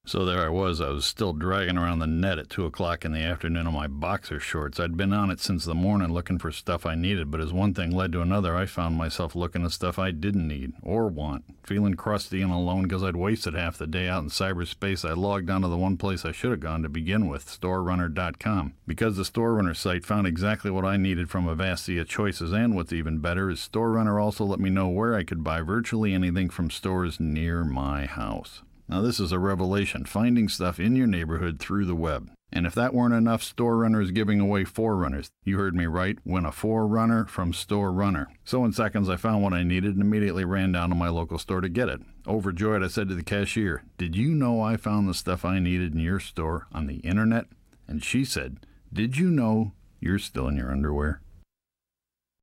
So there I was still dragging around the net at 2 o'clock in the afternoon in my boxer shorts. I'd been on it since the morning looking for stuff I needed, but as one thing led to another, I found myself looking at stuff I didn't need or want. Feeling crusty and alone because I'd wasted half the day out in cyberspace, I logged onto the one place I should have gone to begin with, StoreRunner.com. Because the StoreRunner site found exactly what I needed from a vast sea of choices, and what's even better is StoreRunner also let me know where I could buy virtually anything from stores near my house. Now this is a revelation, finding stuff in your neighborhood through the web. And if that weren't enough, StoreRunner is giving away Forerunners. You heard me right, win a Forerunner from StoreRunner. So in seconds I found what I needed and immediately ran down to my local store to get it. Overjoyed, I said to the cashier, "Did you know I found the stuff I needed in your store on the internet?" And she said, "Did you know you're still in your underwear?"